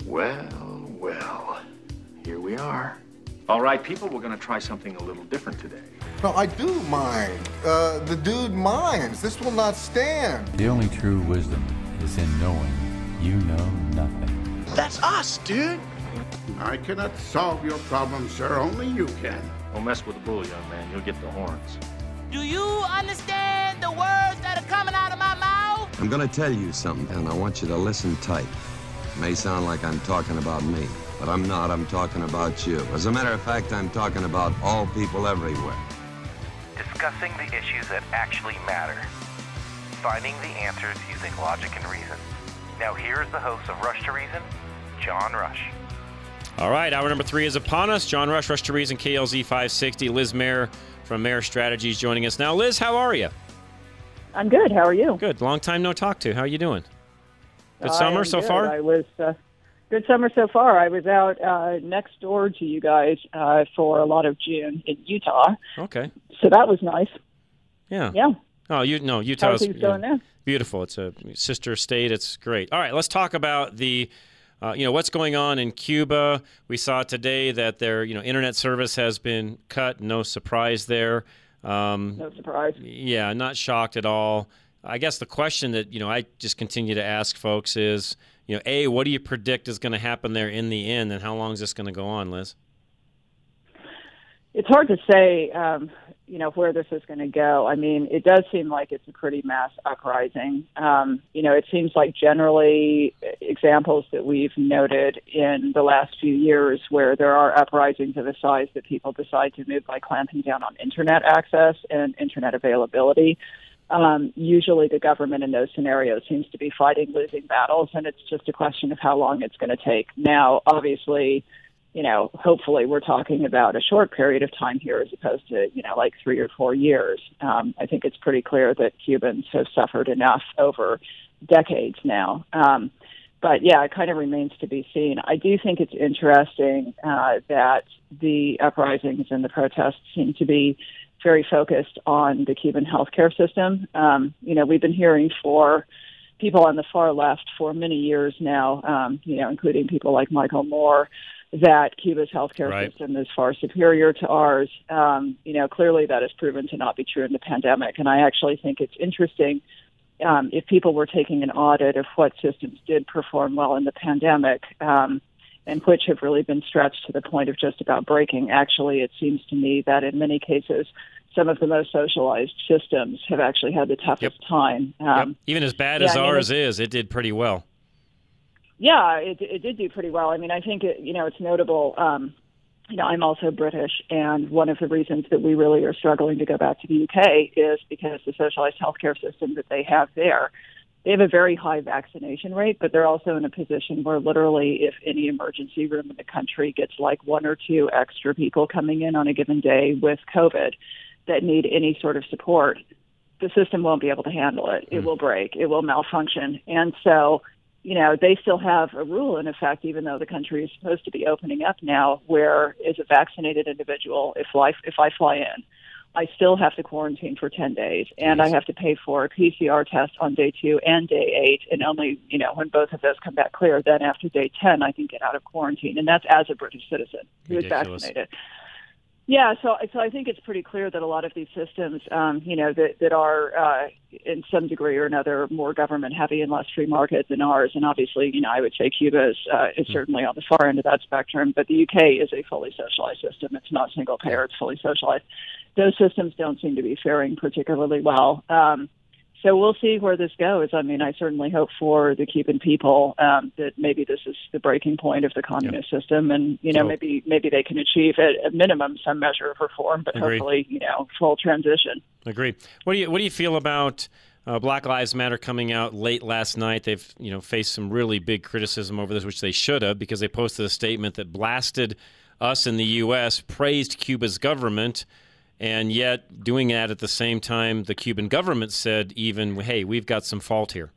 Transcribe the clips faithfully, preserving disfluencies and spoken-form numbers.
Well, well, here we are. All right, people, we're going to try something a little different today. No, I do mind. Uh, the dude minds. This will not stand. The only true wisdom is in knowing you know nothing. That's us, dude. I cannot solve your problem, sir. Only you can. Don't mess with the bull, young man. You'll get the horns. Do you understand the words that are coming out of my mouth? I'm gonna tell you something, and I want you to listen tight. It may sound like I'm talking about me, but I'm not. I'm talking about you. As a matter of fact, I'm talking about all people everywhere. Discussing the issues that actually matter. Finding the answers using logic and reason. Now here's the host of Rush to Reason, John Rush. All right, hour number three is upon us. John Rush, Rush to Reason, K L Z five sixty. Liz Mayer from Mayer Strategies joining us now. Liz, how are you? I'm good. How are you? Good. Long time no talk to. How are you doing? Good I summer so good. far? I was uh, good summer so far. I was out uh, next door to you guys uh, for a lot of June in Utah. Okay. So that was nice. Yeah. Yeah. Oh, you no, Utah's How are things going there? Beautiful. It's a sister state. It's great. All right, let's talk about the Uh, you know, what's going on in Cuba. We saw today that their, you know, internet service has been cut. No surprise there. Um, no surprise. Yeah, not shocked at all. I guess the question that, you know, I just continue to ask folks is, you know, A, what do you predict is going to happen there in the end, and how long is this going to go on, Liz? It's hard to say, um, you know, where this is going to go. I mean, it does seem like it's a pretty mass uprising. Um, you know, it seems like generally examples that we've noted in the last few years where there are uprisings of a size that people decide to move by clamping down on internet access and internet availability. Um, usually the government in those scenarios seems to be fighting losing battles, and it's just a question of how long it's going to take. Now, obviously, you know, hopefully we're talking about a short period of time here as opposed to, you know, like three or four years. Um, I think it's pretty clear that Cubans have suffered enough over decades now. Um, but, yeah, it kind of remains to be seen. I do think it's interesting uh, that the uprisings and the protests seem to be very focused on the Cuban healthcare system. Um, you know, we've been hearing for people on the far left for many years now, um, you know, including people like Michael Moore, that Cuba's healthcare right. system is far superior to ours. Um, you know, clearly that has proven to not be true in the pandemic. And I actually think it's interesting um, if people were taking an audit of what systems did perform well in the pandemic um, and which have really been stretched to the point of just about breaking. Actually, it seems to me that in many cases, some of the most socialized systems have actually had the toughest yep. time. Um, yep. Even as bad yeah, as I mean, ours is, it did pretty well. Yeah, it, it did do pretty well. I mean, I think, it, you know, it's notable. Um, you know, I'm also British, and one of the reasons that we really are struggling to go back to the U K is because the socialized healthcare system that they have there, they have a very high vaccination rate, but they're also in a position where literally if any emergency room in the country gets like one or two extra people coming in on a given day with COVID that need any sort of support, the system won't be able to handle it. It mm. will break. It will malfunction. And so, you know, they still have a rule in effect, even though the country is supposed to be opening up now, where as a vaccinated individual, if I, if I fly in, I still have to quarantine for ten days, and I have to pay for a P C R test on day two and day eight, and only, you know, when both of those come back clear, then after day ten, I can get out of quarantine, and that's as a British citizen who is vaccinated. Yeah, so so I think it's pretty clear that a lot of these systems, um, you know, that, that are uh, in some degree or another more government-heavy and less free market than ours. And obviously, you know, I would say Cuba is, uh, is certainly on the far end of that spectrum. But the U K is a fully socialized system. It's not single-payer. It's fully socialized. Those systems don't seem to be faring particularly well. Um, So we'll see where this goes. I mean, I certainly hope for the Cuban people um, that maybe this is the breaking point of the communist yep. system, and you know, so, maybe maybe they can achieve at a minimum some measure of reform, but agree. hopefully, you know, full transition. Agree. What do you what do you feel about uh, Black Lives Matter coming out late last night? They've you know faced some really big criticism over this, which they should have, because they posted a statement that blasted us in the U S, praised Cuba's government. And yet, doing that at the same time, the Cuban government said even, hey, we've got some fault here.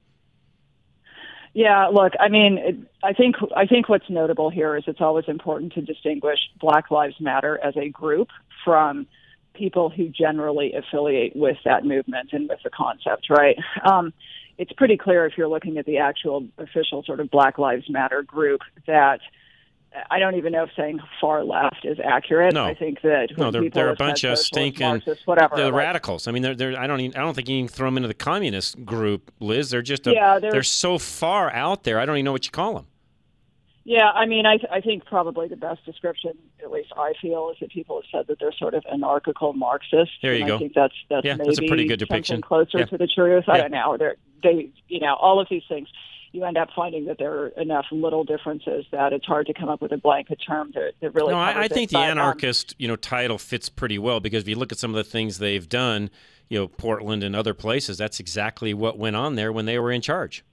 Yeah, look, I mean, it, I think I think what's notable here is it's always important to distinguish Black Lives Matter as a group from people who generally affiliate with that movement and with the concept, right? Um, it's pretty clear if you're looking at the actual official sort of Black Lives Matter group that I don't even know if saying far left is accurate. No. I think that no, when they're, people they're a have bunch said of socialist, stinking Marxist, whatever, they're like, radicals. I mean, they're, they're I don't even, I don't think you can throw them into the communist group, Liz. They're just a, Yeah, they're- they're so far out there. I don't even know what you call them. Yeah, I mean, I, th- I think probably the best description, at least I feel, is that people have said that they're sort of anarchical Marxists. There you and go. I think that's that's Yeah, maybe that's a pretty good depiction. something closer Yeah. to the truth. I Yeah. don't know. They're, they, you know, all of these things, you end up finding that there are enough little differences that it's hard to come up with a blanket term that, that really. No, I, covers I think it. the But, um, anarchist, you know, title fits pretty well because if you look at some of the things they've done, you know, Portland and other places, that's exactly what went on there when they were in charge.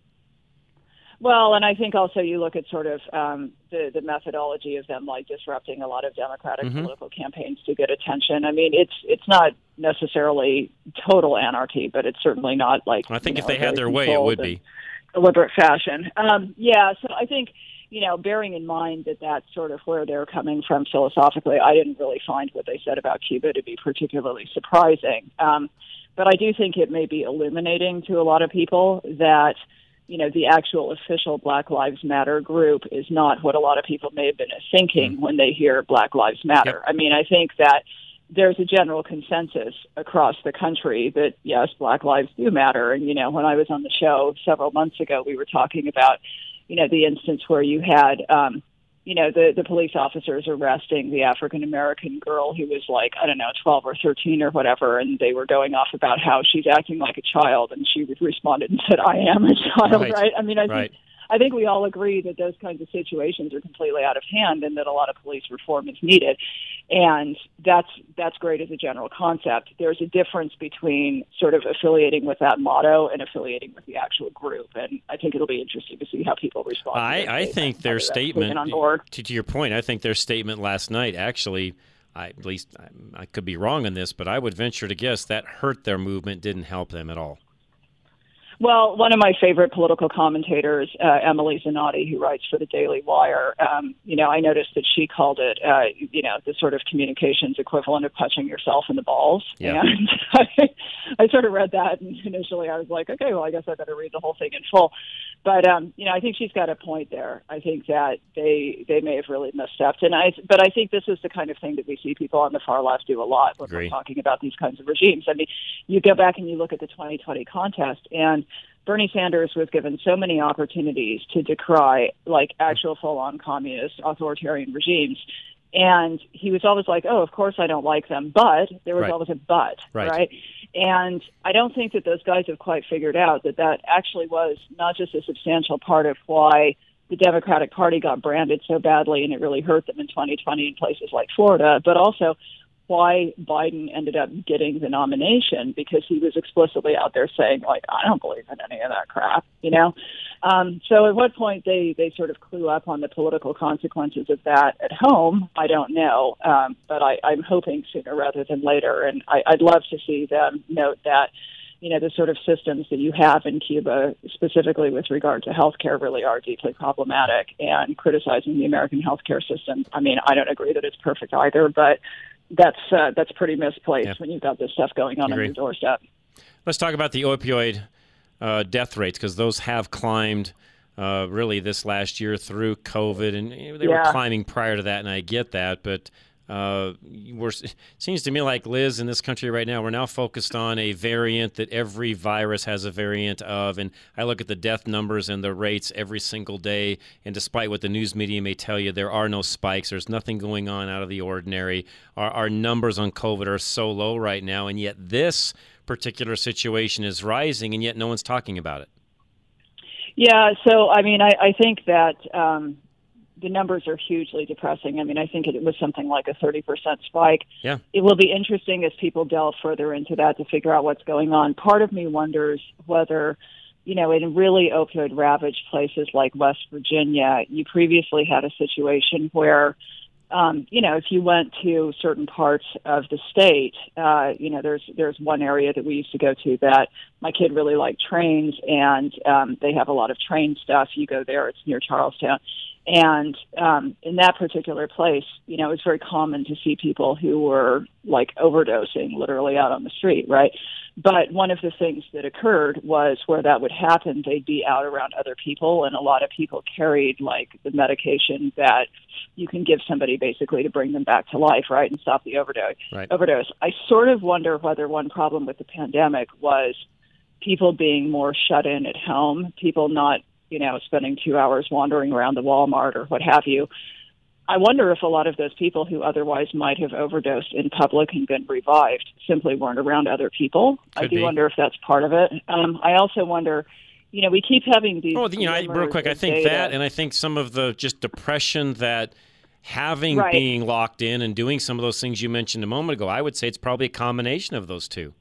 Well, and I think also you look at sort of um, the the methodology of them like disrupting a lot of Democratic Mm-hmm. political campaigns to get attention. I mean, it's it's not necessarily total anarchy, but it's certainly not like. I think you if know, they had very their way, it controlled would and be. deliberate fashion. Um, yeah, so I think you know, bearing in mind that that's sort of where they're coming from philosophically, I didn't really find what they said about Cuba to be particularly surprising. Um, but I do think it may be illuminating to a lot of people that. You know, the actual official Black Lives Matter group is not what a lot of people may have been thinking mm-hmm. when they hear Black Lives Matter. Yep. I mean, I think that there's a general consensus across the country that, yes, Black lives do matter. And, you know, when I was on the show several months ago, we were talking about, you know, the instance where you had, um, you know, the, the police officers arresting the African-American girl who was like, I don't know, twelve or thirteen or whatever, and they were going off about how she's acting like a child, and she responded and said, I am a child, right? right? I mean, I right. think I think we all agree that those kinds of situations are completely out of hand and that a lot of police reform is needed. And that's that's great as a general concept. There's a difference between sort of affiliating with that motto and affiliating with the actual group. And I think it'll be interesting to see how people respond. I, I think their statement, on board. To, to your point, I think their statement last night actually, I, at least I, I could be wrong on this, but I would venture to guess that hurt their movement, didn't help them at all. Well, one of my favorite political commentators, uh, Emily Zanotti, who writes for the Daily Wire, um, you know, I noticed that she called it, uh, you know, the sort of communications equivalent of punching yourself in the balls. Yeah. And I, I sort of read that, and initially I was like, okay, well, I guess I better read the whole thing in full. But, um, you know, I think she's got a point there. I think that they they may have really misstepped. And I, but I think this is the kind of thing that we see people on the far left do a lot when Agree. we're talking about these kinds of regimes. I mean, you go back and you look at the twenty twenty contest, and Bernie Sanders was given so many opportunities to decry like actual full-on communist authoritarian regimes. And he was always like, oh, of course I don't like them, but there was Right. always a but, Right. right? And I don't think that those guys have quite figured out that that actually was not just a substantial part of why the Democratic Party got branded so badly and it really hurt them in twenty twenty in places like Florida, but also why Biden ended up getting the nomination, because he was explicitly out there saying, like, I don't believe in any of that crap, you know? Um, so at what point they, they sort of clue up on the political consequences of that at home, I don't know. Um, but I, I'm hoping sooner rather than later. And I, I'd love to see them note that, you know, the sort of systems that you have in Cuba, specifically with regard to healthcare, really are deeply problematic. And criticizing the American healthcare system, I mean, I don't agree that it's perfect either, but that's uh, that's pretty misplaced Yeah. when you've got this stuff going on on Agree. your doorstep. Let's talk about the opioid uh, death rates, because those have climbed uh, really this last year through COVID, and you know, they Yeah. were climbing prior to that, and I get that, but uh, we're, it seems to me like, Liz, in this country right now, we're now focused on a variant that every virus has a variant of, and I look at the death numbers and the rates every single day, and despite what the news media may tell you, there are no spikes, there's nothing going on out of the ordinary. Our, our numbers on COVID are so low right now, and yet this particular situation is rising, and yet no one's talking about it. Yeah, so, I mean, I, I think that um, the numbers are hugely depressing. I mean, I think it was something like a thirty percent spike. Yeah. It will be interesting as people delve further into that to figure out what's going on. Part of me wonders whether, you know, in really opioid-ravaged places like West Virginia, you previously had a situation where, um, you know, if you went to certain parts of the state, uh, you know, there's there's one area that we used to go to that my kid really liked trains, and um, they have a lot of train stuff. You go there, it's near Charlestown. And um, in that particular place, you know, it's very common to see people who were like overdosing literally out on the street, right? But one of the things that occurred was where that would happen, they'd be out around other people, and a lot of people carried, like, the medication that you can give somebody basically to bring them back to life, right, and stop the overdose. Right. overdose. I sort of wonder whether one problem with the pandemic was people being more shut in at home, people not, you know, spending two hours wandering around the Walmart or what have you. I wonder if a lot of those people who otherwise might have overdosed in public and been revived simply weren't around other people. Could I do be. wonder if that's part of it. Um, I also wonder, you know, we keep having these. Oh, you know, I, real quick, I think data. that, and I think some of the just depression that having Right. being locked in and doing some of those things you mentioned a moment ago, I would say it's probably a combination of those two.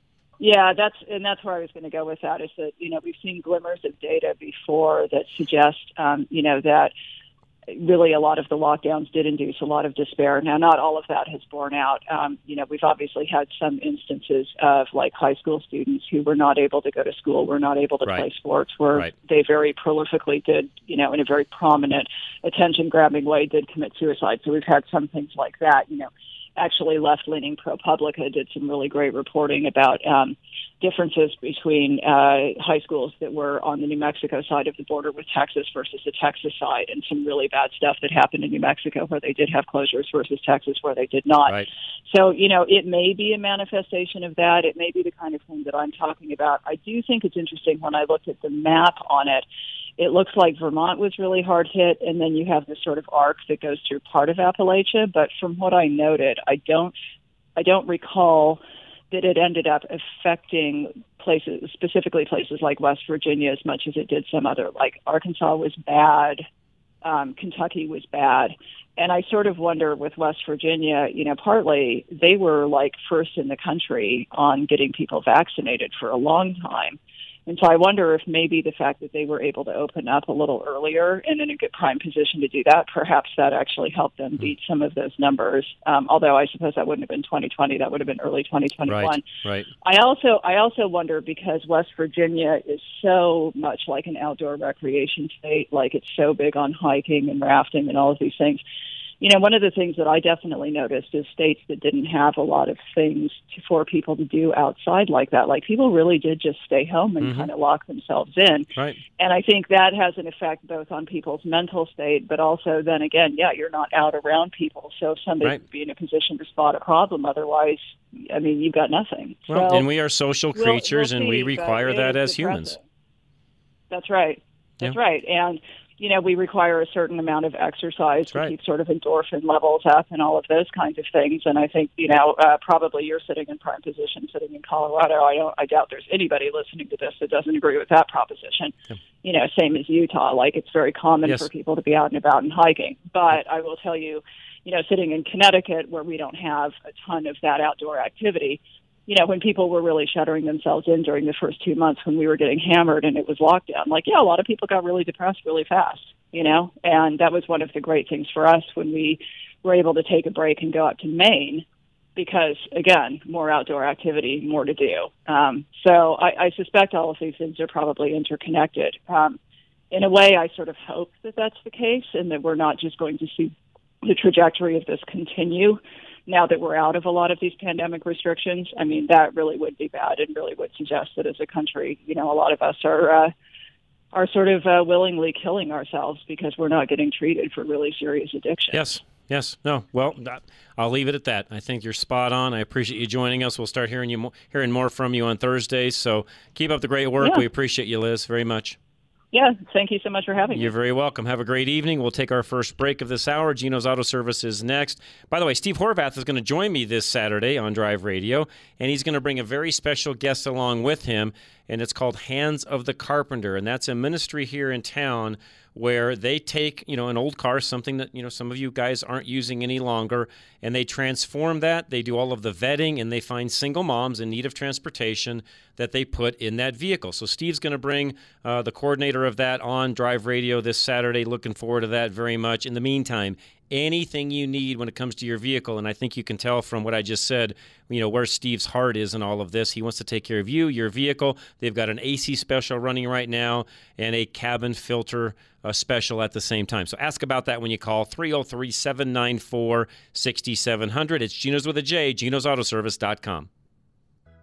Yeah, that's and that's where I was going to go with that. Is that, you know, we've seen glimmers of data before that suggest, um, you know, that really a lot of the lockdowns did induce a lot of despair. Now, not all of that has borne out. Um, you know, we've obviously had some instances of, like, high school students who were not able to go to school, were not able to Right. play sports, where Right. they very prolifically did, you know, in a very prominent, attention-grabbing way, did commit suicide. So we've had some things like that, you know. Actually, left-leaning ProPublica did some really great reporting about um, differences between uh, high schools that were on the New Mexico side of the border with Texas versus the Texas side, and some really bad stuff that happened in New Mexico where they did have closures versus Texas where they did not. Right. So, you know, it may be a manifestation of that. It may be the kind of thing that I'm talking about. I do think it's interesting when I looked at the map on it. It looks like Vermont was really hard hit, and then you have this sort of arc that goes through part of Appalachia. But from what I noted, I don't, I don't recall that it ended up affecting places, specifically places like West Virginia, as much as it did some other. Like Arkansas was bad, um, Kentucky was bad, and I sort of wonder with West Virginia, you know, partly they were like first in the country on getting people vaccinated for a long time. And so I wonder if maybe the fact that they were able to open up a little earlier and in a good prime position to do that, perhaps that actually helped them beat some of those numbers. Um, although I suppose that wouldn't have been twenty twenty, that would have been early twenty twenty-one. Right, right. I also I also wonder, because West Virginia is so much like an outdoor recreation state, like it's so big on hiking and rafting and all of these things. You know, one of the things that I definitely noticed is states that didn't have a lot of things to, for people to do outside like that. Like, people really did just stay home and Mm-hmm. kind of lock themselves in. Right. And I think that has an effect both on people's mental state, but also then again, yeah, you're not out around people. So if somebody Right. would be in a position to spot a problem, otherwise, I mean, you've got nothing. Well, so and we are social we'll- creatures, we'll and we see, but require it that is as humans. depressing. That's right. That's Yeah. right. And, you know, we require a certain amount of exercise to right. keep sort of endorphin levels up and all of those kinds of things. And I think, you know, uh, probably you're sitting in prime position, sitting in Colorado. I don't, I doubt there's anybody listening to this that doesn't agree with that proposition. Yeah. You know, same as Utah. Like, it's very common Yes. for people to be out and about and hiking. But I will tell you, you know, sitting in Connecticut, where we don't have a ton of that outdoor activity, you know, when people were really shuttering themselves in during the first two months when we were getting hammered and it was lockdown, like, yeah, a lot of people got really depressed really fast, you know, and that was one of the great things for us when we were able to take a break and go out to Maine, because, again, more outdoor activity, more to do. Um, so I, I suspect all of these things are probably interconnected. Um, in a way, I sort of hope that that's the case and that we're not just going to see the trajectory of this continue now that we're out of a lot of these pandemic restrictions. I mean, that really would be bad and really would suggest that as a country, you know, a lot of us are uh, are sort of uh, willingly killing ourselves because we're not getting treated for really serious addiction. Yes. Yes. No. Well, I'll leave it at that. I think you're spot on. I appreciate you joining us. We'll start hearing you mo- hearing more from you on Thursdays. So keep up the great work. Yeah. We appreciate you, Liz, very much. Yeah, thank you so much for having You're me. very welcome. Have a great evening. We'll take our first break of this hour. Gino's Auto Service is next. By the way, Steve Horvath is going to join me this Saturday on Drive Radio, and he's going to bring a very special guest along with him, and it's called Hands of the Carpenter, and that's a ministry here in town where they take, you know, an old car, something that, you know, some of you guys aren't using any longer, and they transform that. They do all of the vetting, and they find single moms in need of transportation that they put in that vehicle. So Steve's going to bring uh, the coordinator of that on Drive Radio this Saturday. Looking forward to that very much. In the meantime, anything you need when it comes to your vehicle, and I think you can tell from what I just said, you know, where Steve's heart is in all of this. He wants to take care of you, your vehicle. They've got an A C special running right now and a cabin filter uh, special at the same time. So ask about that when you call three oh three, seven nine four, six seven zero zero. It's Gino's with a J, Gino's Auto Service dot com.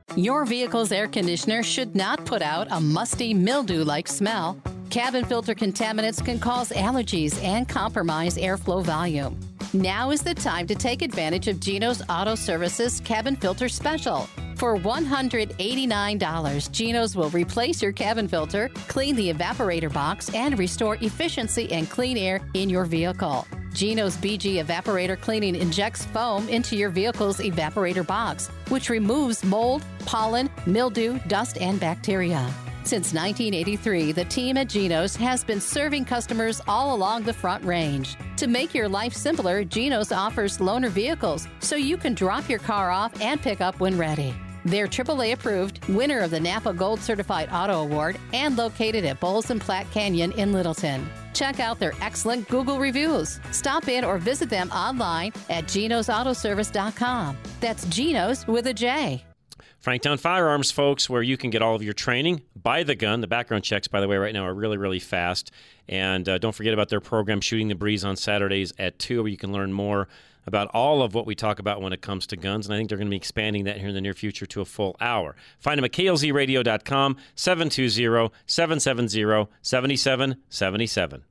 Your vehicle's air conditioner should not put out a musty, mildew-like smell. Cabin filter contaminants can cause allergies and compromise airflow volume. Now is the time to take advantage of Geno's Auto Services Cabin Filter Special. For one hundred eighty-nine dollars, Geno's will replace your cabin filter, clean the evaporator box, and restore efficiency and clean air in your vehicle. Geno's B G Evaporator Cleaning injects foam into your vehicle's evaporator box, which removes mold, pollen, mildew, dust, and bacteria. Since nineteen eighty-three, the team at Geno's has been serving customers all along the Front Range. To make your life simpler, Geno's offers loaner vehicles, so you can drop your car off and pick up when ready. They're triple A approved, winner of the Napa Gold Certified Auto Award, and located at Bowles and Platte Canyon in Littleton. Check out their excellent Google reviews. Stop in or visit them online at genos auto service dot com. That's Genos with a J. Franktown Firearms, folks, where you can get all of your training, buy the gun. The background checks, by the way, right now are really, really fast. And uh, don't forget about their program, Shooting the Breeze, on Saturdays at two, where you can learn more about all of what we talk about when it comes to guns. And I think they're going to be expanding that here in the near future to a full hour. Find them at K L Z radio dot com, seven two zero, seven seven zero, seven seven seven seven.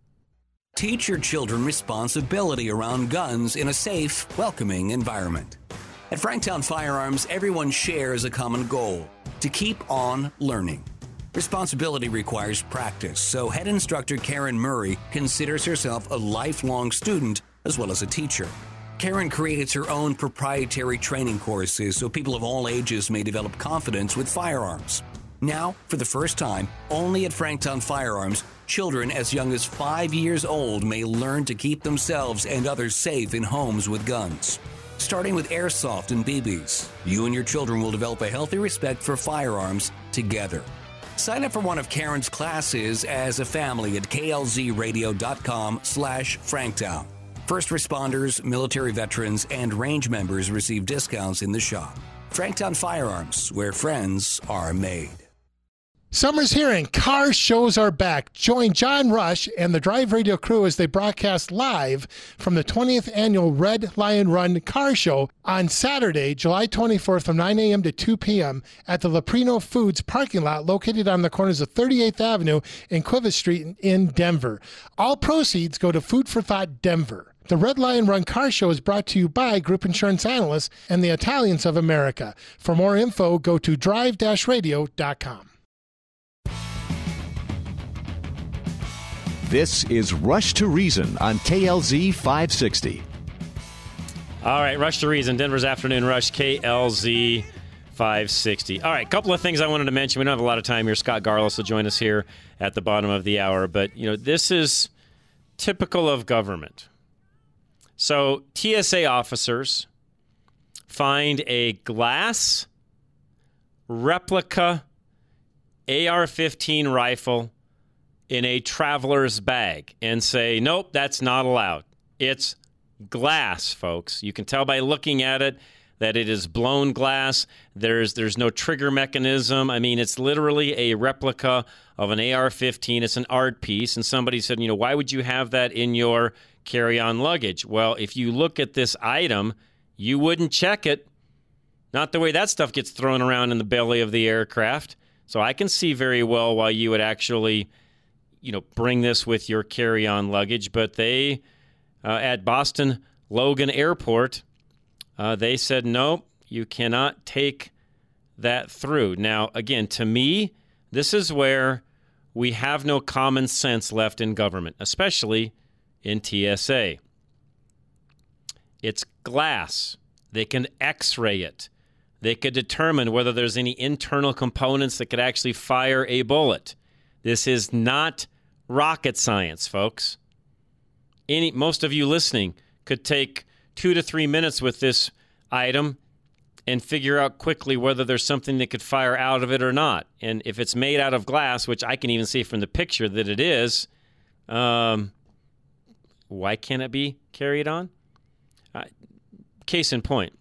Teach your children responsibility around guns in a safe, welcoming environment. At Franktown Firearms, everyone shares a common goal: to keep on learning. Responsibility requires practice, so head instructor Karen Murray considers herself a lifelong student as well as a teacher. Karen creates her own proprietary training courses so people of all ages may develop confidence with firearms. Now, for the first time, only at Franktown Firearms, children as young as five years old may learn to keep themselves and others safe in homes with guns. Starting with airsoft and B Bs, you and your children will develop a healthy respect for firearms together. Sign up for one of Karen's classes as a family at K L Z radio dot com slash Franktown. First responders, military veterans, and range members receive discounts in the shop. Franktown Firearms, where friends are made. Summer's here and car shows are back. Join John Rush and the Drive Radio crew as they broadcast live from the twentieth Annual Red Lion Run Car Show on Saturday, July twenty-fourth from nine a.m. to two p.m. at the Leprino Foods parking lot located on the corners of thirty-eighth Avenue and Cuevas Street in Denver. All proceeds go to Food for Thought Denver. The Red Lion Run Car Show is brought to you by Group Insurance Analysts and the Italians of America. For more info, go to drive radio dot com. This is Rush to Reason on K L Z five sixty. All right, Rush to Reason, Denver's Afternoon Rush, K L Z five sixty. All right, a couple of things I wanted to mention. We don't have a lot of time here. Scott Garlos will join us here at the bottom of the hour. But, you know, this is typical of government. So T S A officers find a glass replica A R fifteen rifle in a traveler's bag and say, nope, that's not allowed. It's glass, folks. You can tell by looking at it that it is blown glass. There's there's no trigger mechanism. I mean, it's literally a replica of an A R fifteen. It's an art piece. And somebody said, you know, why would you have that in your carry-on luggage? Well, if you look at this item, you wouldn't check it. Not the way that stuff gets thrown around in the belly of the aircraft. So I can see very well why you would actually, you know, bring this with your carry-on luggage. But they, uh, at Boston Logan Airport, uh, they said, no, you cannot take that through. Now, again, to me, this is where we have no common sense left in government, especially in T S A. It's glass. They can x-ray it. They could determine whether there's any internal components that could actually fire a bullet. This is not rocket science, folks. Any, most of you listening could take two to three minutes with this item and figure out quickly whether there's something that could fire out of it or not. And if it's made out of glass, which I can even see from the picture that it is, um, why can't it be carried on? Uh, case in point,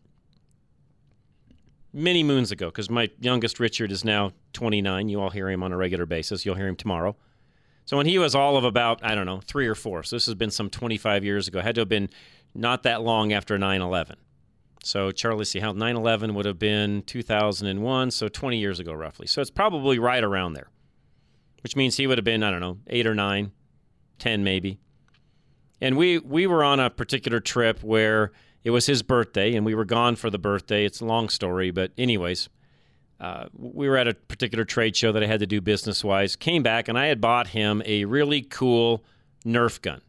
many moons ago, because my youngest Richard is now twenty-nine. You all hear him on a regular basis. You'll hear him tomorrow. So when he was all of about, I don't know, three or four, so this has been some twenty-five years ago, had to have been not that long after nine eleven. So, Charlie, let's see, how nine eleven would have been two thousand one, so twenty years ago, roughly. So it's probably right around there, which means he would have been, I don't know, eight or nine, ten maybe. And we, we were on a particular trip where it was his birthday, and we were gone for the birthday. It's a long story, but anyways, uh, we were at a particular trade show that I had to do business-wise, came back, and I had bought him a really cool Nerf gun.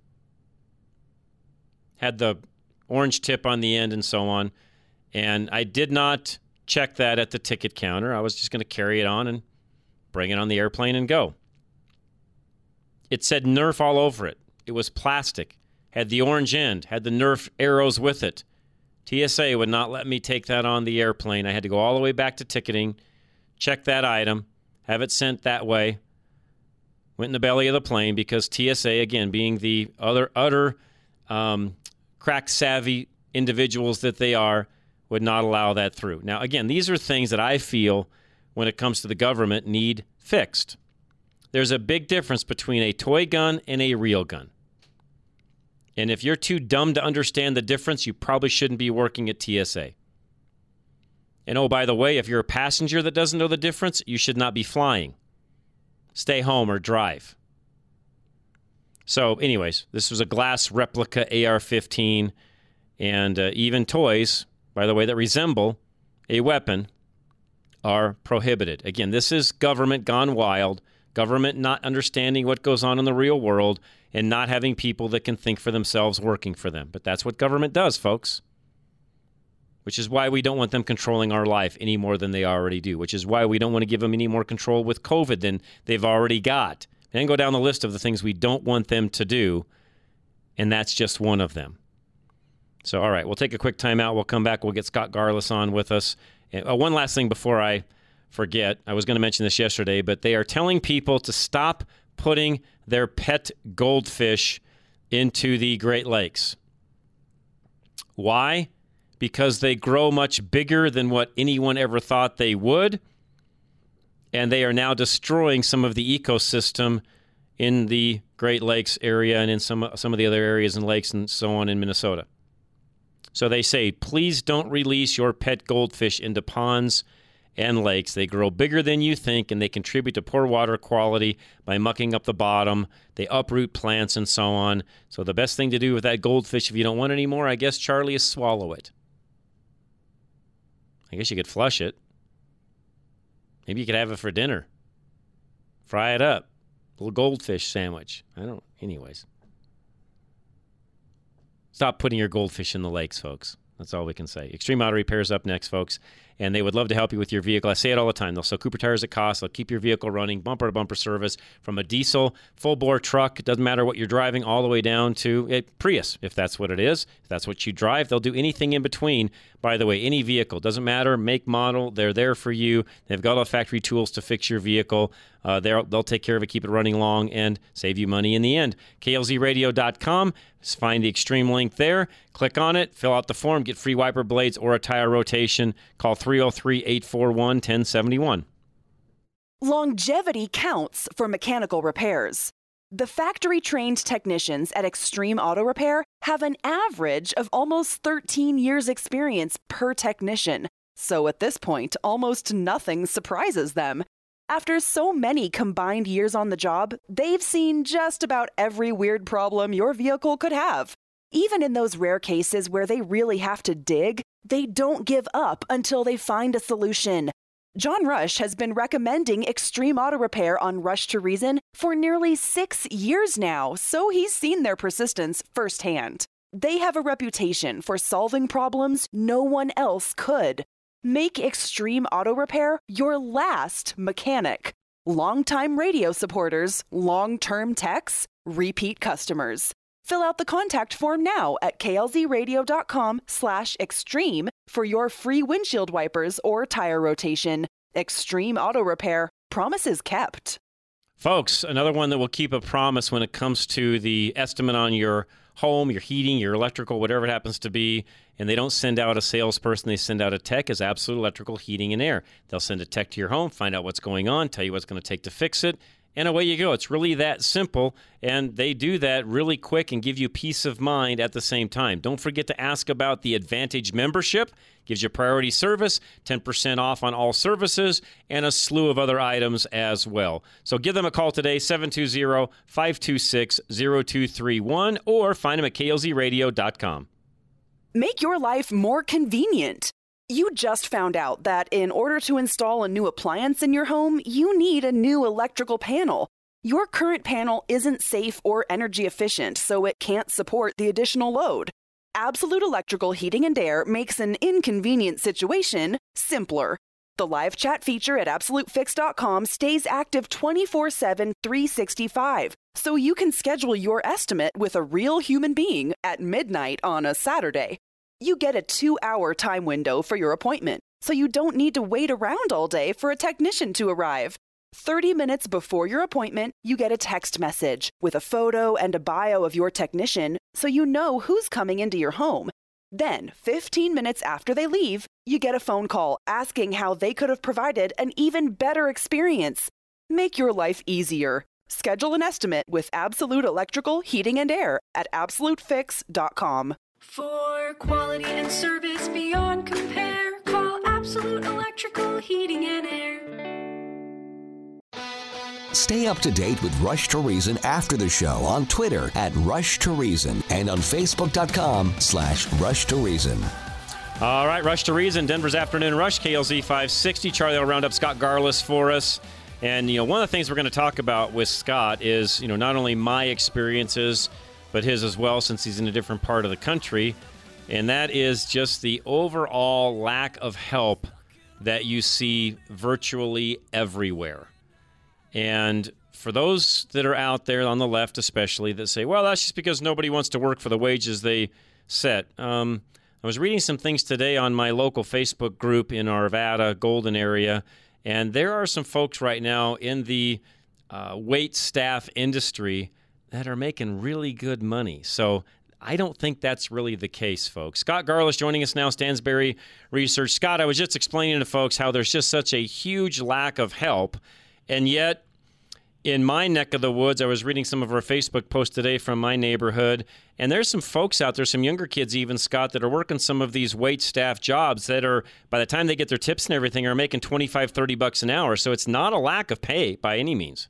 Had the orange tip on the end and so on. And I did not check that at the ticket counter. I was just going to carry it on and bring it on the airplane and go. It said Nerf all over it. It was plastic, had the orange end, had the Nerf arrows with it. T S A would not let me take that on the airplane. I had to go all the way back to ticketing, check that item, have it sent that way. Went in the belly of the plane because T S A, again, being the other utter um, crack-savvy individuals that they are, would not allow that through. Now, again, these are things that I feel, when it comes to the government, need fixed. There's a big difference between a toy gun and a real gun. And if you're too dumb to understand the difference, you probably shouldn't be working at T S A. And oh, by the way, if you're a passenger that doesn't know the difference, you should not be flying. Stay home or drive. So anyways, this was a glass replica A R fifteen, and uh, even toys, by the way, that resemble a weapon are prohibited. Again, this is government gone wild, government not understanding what goes on in the real world, and not having people that can think for themselves working for them. But that's what government does, folks. Which is why we don't want them controlling our life any more than they already do. Which is why we don't want to give them any more control with COVID than they've already got. And go down the list of the things we don't want them to do, and that's just one of them. So, all right, we'll take a quick time out. We'll come back. We'll get Scott Garlis on with us. And, uh, one last thing before I forget. I was going to mention this yesterday, but they are telling people to stop putting their pet goldfish into the Great Lakes. Why? Because they grow much bigger than what anyone ever thought they would. And they are now destroying some of the ecosystem in the Great Lakes area and in some some of the other areas and lakes and so on in Minnesota. So they say, please don't release your pet goldfish into ponds and lakes. They grow bigger than you think, and they contribute to poor water quality by mucking up the bottom. They uproot plants and so on. So the best thing to do with that goldfish, if you don't want it anymore, I guess, Charlie, is swallow it. I guess you could flush it. Maybe you could have it for dinner. Fry it up. A little goldfish sandwich. I don't, anyways. Stop putting your goldfish in the lakes, folks. That's all we can say. Extreme Auto Repair is up next, folks, and they would love to help you with your vehicle. I say it all the time. They'll sell Cooper tires at cost. They'll keep your vehicle running, bumper-to-bumper service, from a diesel, full-bore truck. It doesn't matter what you're driving, all the way down to a Prius, if that's what it is. If that's what you drive, they'll do anything in between. By the way, any vehicle. Doesn't matter, make, model. They're there for you. They've got all the factory tools to fix your vehicle. Uh, they'll take care of it, keep it running long, and save you money in the end. K L Z radio dot com. Find the Extreme link there. Click on it. Fill out the form. Get free wiper blades or a tire rotation. Call three oh three, eight four one, one oh seven one. Longevity counts for mechanical repairs. The factory-trained technicians at Extreme Auto Repair have an average of almost thirteen years experience per technician. So at this point, almost nothing surprises them. After so many combined years on the job, they've seen just about every weird problem your vehicle could have. Even in those rare cases where they really have to dig, they don't give up until they find a solution. John Rush has been recommending Extreme Auto Repair on Rush to Reason for nearly six years now, so he's seen their persistence firsthand. They have a reputation for solving problems no one else could. Make Extreme Auto Repair your last mechanic. Longtime radio supporters, long-term techs, repeat customers. Fill out the contact form now at K L Z radio dot com slash extreme for your free windshield wipers or tire rotation. Extreme Auto Repair. Promises kept. Folks, another one that will keep a promise when it comes to the estimate on your home, your heating, your electrical, whatever it happens to be, and they don't send out a salesperson, they send out a tech, is Absolute Electrical Heating and Air. They'll send a tech to your home, find out what's going on, tell you what's going to take to fix it, and away you go. It's really that simple, and they do that really quick and give you peace of mind at the same time. Don't forget to ask about the Advantage membership. Gives you priority service, ten percent off on all services, and a slew of other items as well. So give them a call today, seven two zero, five two six, zero two three one, or find them at K L Z radio dot com. Make your life more convenient. You just found out that in order to install a new appliance in your home, you need a new electrical panel. Your current panel isn't safe or energy efficient, so it can't support the additional load. Absolute Electrical Heating and Air makes an inconvenient situation simpler. The live chat feature at absolute fix dot com stays active twenty-four seven, three sixty-five, so you can schedule your estimate with a real human being at midnight on a Saturday. You get a two-hour time window for your appointment, so you don't need to wait around all day for a technician to arrive. thirty minutes before your appointment, you get a text message with a photo and a bio of your technician so you know who's coming into your home. Then, fifteen minutes after they leave, you get a phone call asking how they could have provided an even better experience. Make your life easier. Schedule an estimate with Absolute Electrical Heating and Air at absolute fix dot com. For quality and service beyond compare, call Absolute Electrical Heating and Air. Stay up to date with Rush to Reason after the show on Twitter at Rush to Reason and on Facebook dot com slash Rush to Reason. All right, Rush to Reason, Denver's Afternoon Rush, K L Z five sixty. Charlie will round up Scott Garlis for us. And, you know, one of the things we're going to talk about with Scott is, you know, not only my experiences, but his as well, since he's in a different part of the country. And that is just the overall lack of help that you see virtually everywhere. And for those that are out there on the left especially that say, well, that's just because nobody wants to work for the wages they set. Um, I was reading some things today on my local Facebook group in our Arvada, Golden area, and there are some folks right now in the uh, wait staff industry that are making really good money. So I don't think that's really the case, folks. Scott Garlis joining us now, Stansberry Research. Scott, I was just explaining to folks how there's just such a huge lack of help. And yet, in my neck of the woods, I was reading some of our Facebook posts today from my neighborhood, and there's some folks out there, some younger kids even, Scott, that are working some of these wait staff jobs that are, by the time they get their tips and everything, are making twenty-five, thirty bucks an hour. So it's not a lack of pay by any means.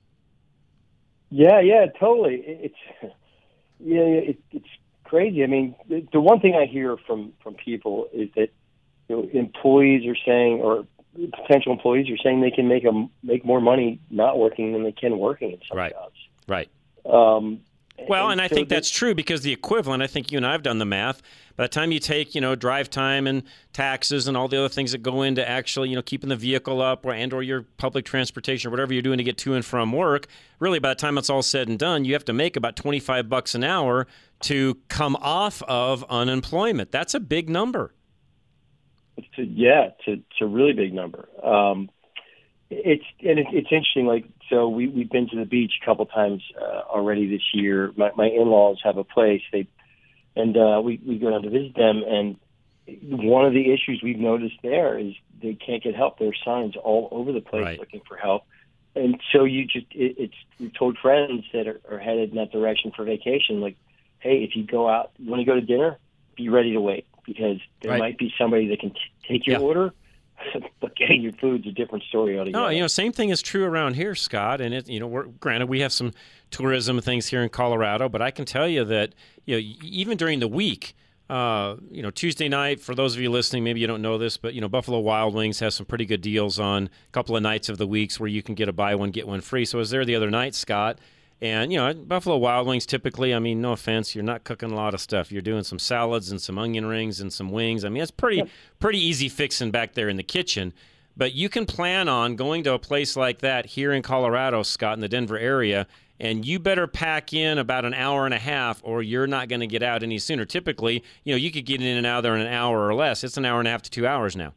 Yeah, yeah, totally. It's yeah, it, it's crazy. I mean, the, the one thing I hear from, from people is that, you know, employees are saying, or potential employees are saying they can make a, make more money not working than they can working in some right. jobs. Right. Um, well, and, and I so think this, that's true because the equivalent, I think you and I have done the math, by the time you take, you know, drive time and taxes and all the other things that go into actually, you know, keeping the vehicle up or and or your public transportation or whatever you're doing to get to and from work, really by the time it's all said and done, you have to make about twenty-five bucks an hour to come off of unemployment. That's a big number. It's a, yeah, it's a, it's a really big number. Um, it's and it, it's interesting. Like, so we we've been to the beach a couple times uh, already this year. My, my in-laws have a place. They and uh, we we go down to visit them. And one of the issues we've noticed there is they can't get help. There's signs all over the place right. looking for help. And so you just it, it's we've told friends that are, are headed in that direction for vacation, like, hey, if you go out, you want to go to dinner, be ready to wait. Because there right. might be somebody that can t- take your yeah. order, but getting your food's a different story altogether. No, you know, same thing is true around here, Scott. And it, you know, we're, granted, we have some tourism things here in Colorado, but I can tell you that, you know, even during the week, uh, you know, Tuesday night, for those of you listening, maybe you don't know this, but you know, Buffalo Wild Wings has some pretty good deals on a couple of nights of the weeks where you can get a buy one get one free. So I was there the other night, Scott. And, you know, Buffalo Wild Wings, typically, I mean, no offense, you're not cooking a lot of stuff. You're doing some salads and some onion rings and some wings. I mean, it's pretty pretty easy fixing back there in the kitchen. But you can plan on going to a place like that here in Colorado, Scott, in the Denver area, and you better pack in about an hour and a half or you're not going to get out any sooner. Typically, you know, you could get in and out of there in an hour or less. It's an hour and a half to two hours now.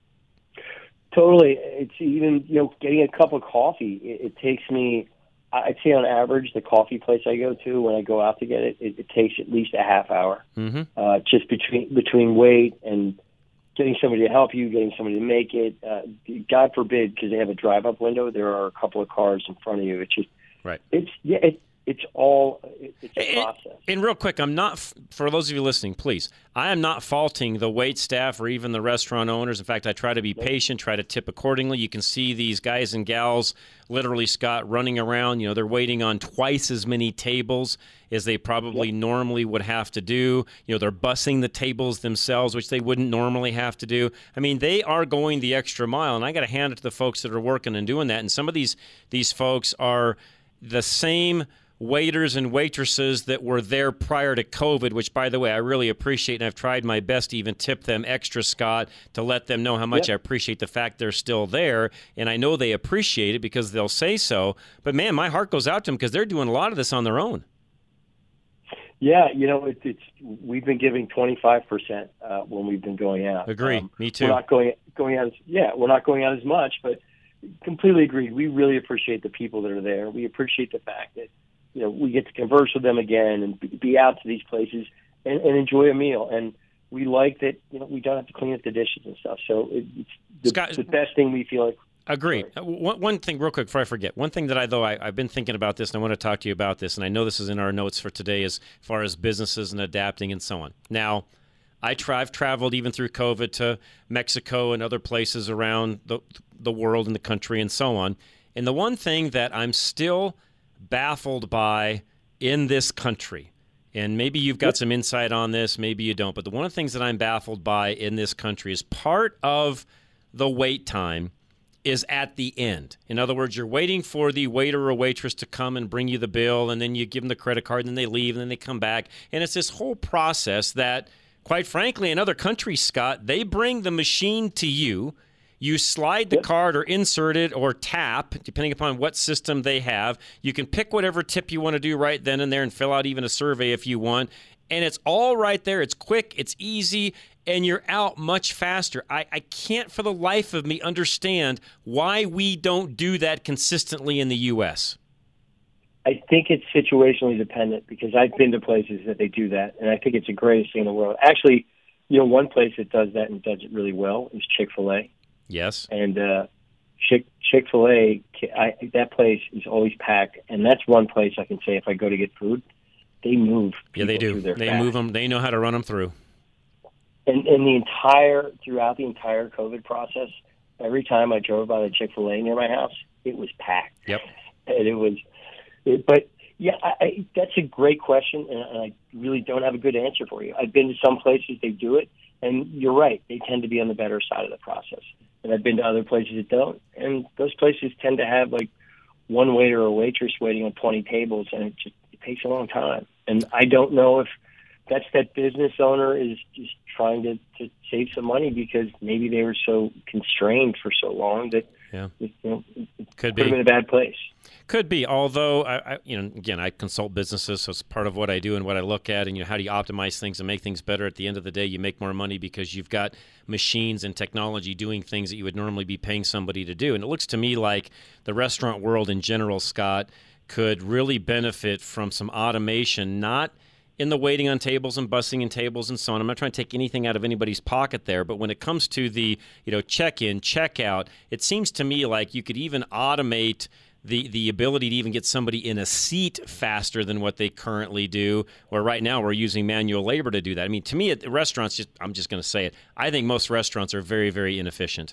Totally. It's even, you know, getting a cup of coffee, it, it takes me... I'd say on average, the coffee place I go to, when I go out to get it, it, it takes at least a half hour, mm-hmm. uh, just between between wait and getting somebody to help you, getting somebody to make it. Uh, God forbid, because they have a drive-up window, there are a couple of cars in front of you. It's just, right. It's yeah, it, it's all it's a and, process. And real quick, I'm not for those of you listening, please. I am not faulting the wait staff or even the restaurant owners. In fact, I try to be patient, try to tip accordingly. You can see these guys and gals, literally, Scott, running around. You know, they're waiting on twice as many tables as they probably yep. normally would have to do. You know, they're bussing the tables themselves, which they wouldn't normally have to do. I mean, they are going the extra mile, and I got to hand it to the folks that are working and doing that. And some of these these folks are the same waiters and waitresses that were there prior to COVID, which, by the way, I really appreciate, and I've tried my best to even tip them extra, Scott, to let them know how much yep. I appreciate the fact they're still there, and I know they appreciate it because they'll say so. But, man, my heart goes out to them because they're doing a lot of this on their own. Yeah, you know, it, it's we've been giving twenty-five percent uh, when we've been going out. Agree. Um, Me too. We're not going going out. As, yeah, we're not going out as much, but completely agreed. We really appreciate the people that are there. We appreciate the fact that, you know, we get to converse with them again and be, be out to these places and, and enjoy a meal. And we like that, you know, we don't have to clean up the dishes and stuff. So it, it's the, Scott, the best thing we feel like. Agree. One, one thing real quick before I forget. One thing that I, though, I, I've been thinking about this, and I want to talk to you about this, and I know this is in our notes for today as far as businesses and adapting and so on. Now, I tra- I've traveled even through COVID to Mexico and other places around the, the world and the country and so on. And the one thing that I'm still baffled by in this country, and maybe you've got some insight on this, maybe you don't, but the one of the things that I'm baffled by in this country is part of the wait time is at the end. In other words, you're waiting for the waiter or waitress to come and bring you the bill, and then you give them the credit card, and then they leave, and then they come back. And it's this whole process that, quite frankly, in other countries, Scott, they bring the machine to you. You slide the yep. card or insert it or tap, depending upon what system they have. You can pick whatever tip you want to do right then and there and fill out even a survey if you want. And it's all right there. It's quick. It's easy. And you're out much faster. I, I can't for the life of me understand why we don't do that consistently in the U S. I think it's situationally dependent because I've been to places that they do that, and I think it's the greatest thing in the world. Actually, you know, one place that does that and does it really well is Chick-fil-A. Yes. And uh, Chick Chick-fil-A, I, that place is always packed, and that's one place I can say if I go to get food, they move. Yeah, they do. They fast. move them. They know how to run them through. And, and the entire, throughout the entire COVID process, every time I drove by the Chick-fil-A near my house, it was packed. Yep. And it was, it, but yeah, I, I, that's a great question, and, and I really don't have a good answer for you. I've been to some places they do it, and you're right, they tend to be on the better side of the process. And I've been to other places that don't, and those places tend to have like one waiter or waitress waiting on twenty tables, and it just it takes a long time. And I don't know if that's that business owner is just trying to, to save some money because maybe they were so constrained for so long that yeah. you know, could put be them in a bad place. Could be. Although, I, I, you know, again, I consult businesses, so it's part of what I do and what I look at. And you know, how do you optimize things and make things better? At the end of the day, you make more money because you've got machines and technology doing things that you would normally be paying somebody to do. And it looks to me like the restaurant world in general, Scott, could really benefit from some automation, not in the waiting on tables and bussing in tables and so on. I'm not trying to take anything out of anybody's pocket there, but when it comes to the, you know, check-in, check-out, it seems to me like you could even automate the the ability to even get somebody in a seat faster than what they currently do, where right now we're using manual labor to do that. I mean, to me, at restaurants, just I'm just going to say it, I think most restaurants are very, very inefficient.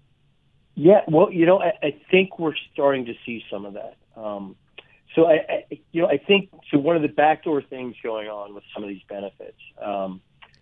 Yeah, well, you know, I, I think we're starting to see some of that. Um, So I, I, you know, I think so. One of the backdoor things going on with some of these benefits, um,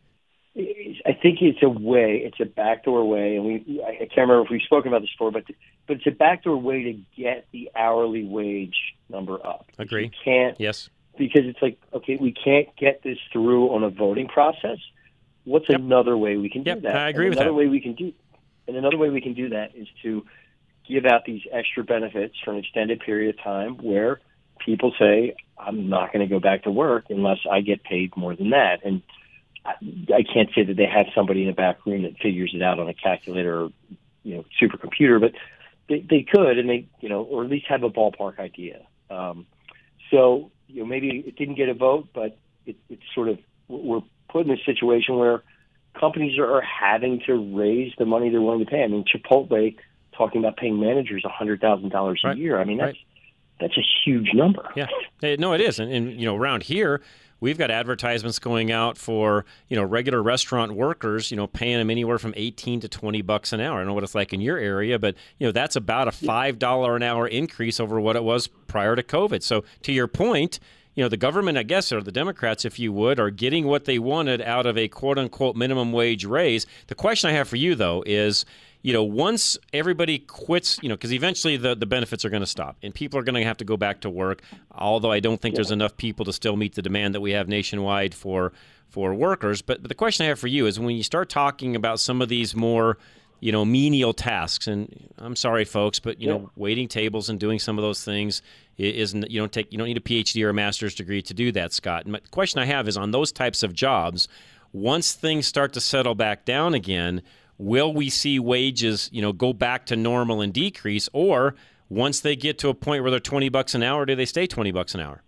is, I think it's a way, it's a backdoor way, and we, I can't remember if we've spoken about this before, but but it's a backdoor way to get the hourly wage number up. Agree. You can't, yes, because it's like, okay, we can't get this through on a voting process. What's yep. another way we can yep, do that? I agree and with another that. way we can do, and another way we can do that is to give out these extra benefits for an extended period of time where people say, I'm not going to go back to work unless I get paid more than that. And I, I can't say that they have somebody in the back room that figures it out on a calculator or, you know, supercomputer, but they, they could, and they, you know, or at least have a ballpark idea. Um, so, you know, maybe it didn't get a vote, but it, it's sort of, we're put in a situation where companies are having to raise the money they're willing to pay. I mean, Chipotle talking about paying managers one hundred thousand dollars a Right. year. I mean, that's Right. that's a huge number. Yeah, Eh, no, it is, and, and you know, around here, we've got advertisements going out for you know regular restaurant workers, you know, paying them anywhere from eighteen to twenty bucks an hour. I don't know what it's like in your area, but you know, that's about a five dollar an hour increase over what it was prior to COVID. So, to your point, you know, the government, I guess, or the Democrats, if you would, are getting what they wanted out of a quote unquote minimum wage raise. The question I have for you, though, is, you know, once everybody quits, you know, because eventually the, the benefits are going to stop and people are going to have to go back to work, although I don't think yeah. there's enough people to still meet the demand that we have nationwide for for workers. But, but the question I have for you is when you start talking about some of these more, you know, menial tasks, and I'm sorry, folks, but, you yeah. know, waiting tables and doing some of those things isn't, you don't take, you don't need a P H D or a master's degree to do that, Scott. And the question I have is on those types of jobs, once things start to settle back down again, will we see wages, you know, go back to normal and decrease, or once they get to a point where they're twenty bucks an hour, do they stay twenty bucks an hour?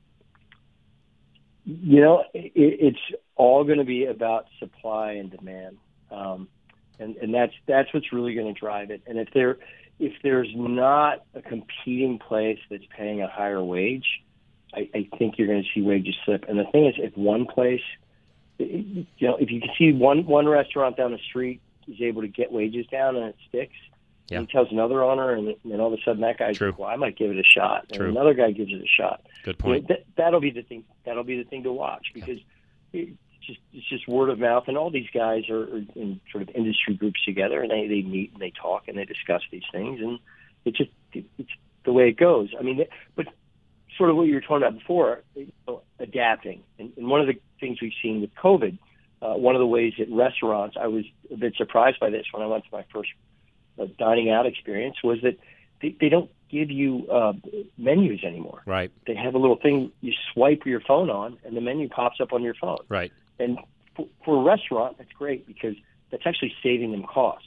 You know, it, it's all going to be about supply and demand, um, and and that's that's what's really going to drive it. And if there if there's not a competing place that's paying a higher wage, I, I think you're going to see wages slip. And the thing is, if one place, you know, if you can see one one restaurant down the street is able to get wages down and it sticks, yeah. and he tells another owner, and then all of a sudden that guy's like, well, I might give it a shot. And True. another guy gives it a shot. Good point. You know, that, that'll be the thing. That'll be the thing to watch because yeah. it's just it's just word of mouth, and all these guys are, are in sort of industry groups together, and they, they meet and they talk and they discuss these things, and it just it, it's the way it goes. I mean, but sort of what you were talking about before, you know, adapting, and, and one of the things we've seen with COVID. Uh, one of the ways at restaurants, I was a bit surprised by this when I went to my first uh, dining out experience, was that they, they don't give you uh, menus anymore. Right. They have a little thing you swipe your phone on, and the menu pops up on your phone. Right. And for, for a restaurant, that's great because that's actually saving them costs.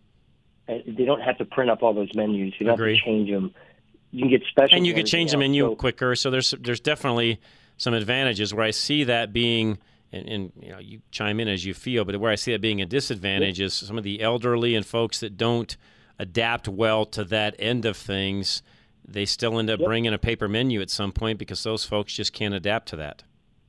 And they don't have to print up all those menus. You don't Agree. have to change them. You can get special. And you can change the else. menu so, quicker. So there's there's definitely some advantages where I see that being. And, and you know, you chime in as you feel, but where I see it being a disadvantage is some of the elderly and folks that don't adapt well to that end of things. They still end up yep. bringing a paper menu at some point because those folks just can't adapt to that.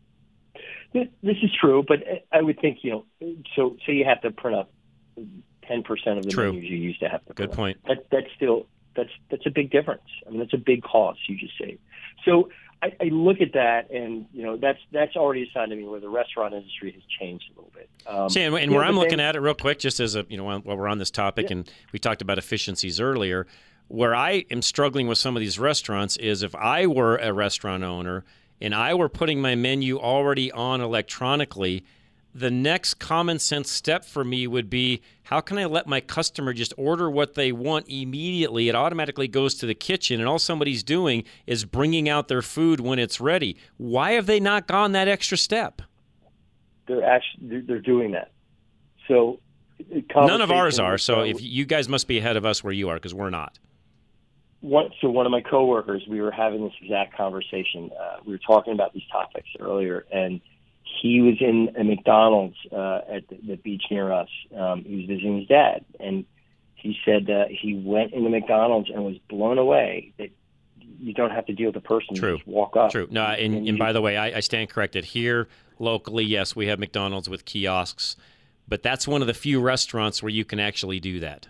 This is true, but I would think, you know, so so you have to print up ten percent of the True. menus you used to have to print Good point. Up. That, that's still, that's that's a big difference. I mean, that's a big cost you just saved. So I, I look at that, and you know that's that's already a sign to me where the restaurant industry has changed a little bit. Um, See, and, and know, where I'm looking then, at it real quick, just as a you know while we're on this topic, yeah. and we talked about efficiencies earlier, where I am struggling with some of these restaurants is if I were a restaurant owner and I were putting my menu already on electronically, the next common sense step for me would be, how can I let my customer just order what they want immediately? It automatically goes to the kitchen, and all somebody's doing is bringing out their food when it's ready. Why have they not gone that extra step? They're actually they're, they're doing that. So none of ours are. So if you guys must be ahead of us where you are, because we're not. One, so one of my coworkers, we were having this exact conversation. Uh, we were talking about these topics earlier, and he was in a McDonald's uh, at the, the beach near us. Um, he was visiting his dad, and he said uh, he went into McDonald's and was blown away that you don't have to deal with the person. True. You just walk up. True. No, and, and, and by the way, I, I stand corrected. Here locally, yes, we have McDonald's with kiosks, but that's one of the few restaurants where you can actually do that.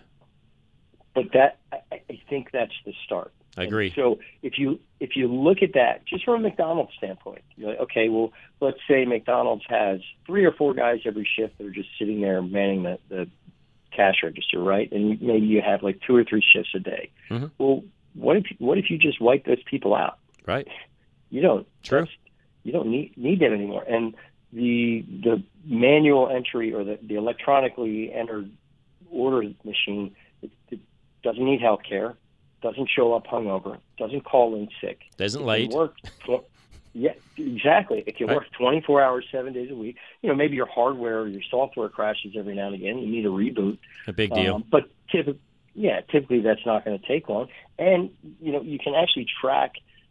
But that, I, I think that's the start. I agree. And so if you if you look at that just from a McDonald's standpoint, you're like, okay, well, let's say McDonald's has three or four guys every shift that are just sitting there manning the, the cash register, right? And maybe you have like two or three shifts a day. Mm-hmm. Well, what if what if you just wipe those people out? Right. You don't. True. You don't need need them anymore. And the the manual entry or the, the electronically entered order machine, it, it doesn't need health care. Doesn't show up hungover, doesn't call in sick. Doesn't it late. Can work tw- yeah, exactly. It can right. work twenty-four hours, seven days a week. You know, maybe your hardware or your software crashes every now and again. You need a reboot. A big deal. Um, but typically, yeah, typically that's not going to take long. And, you know, you can actually track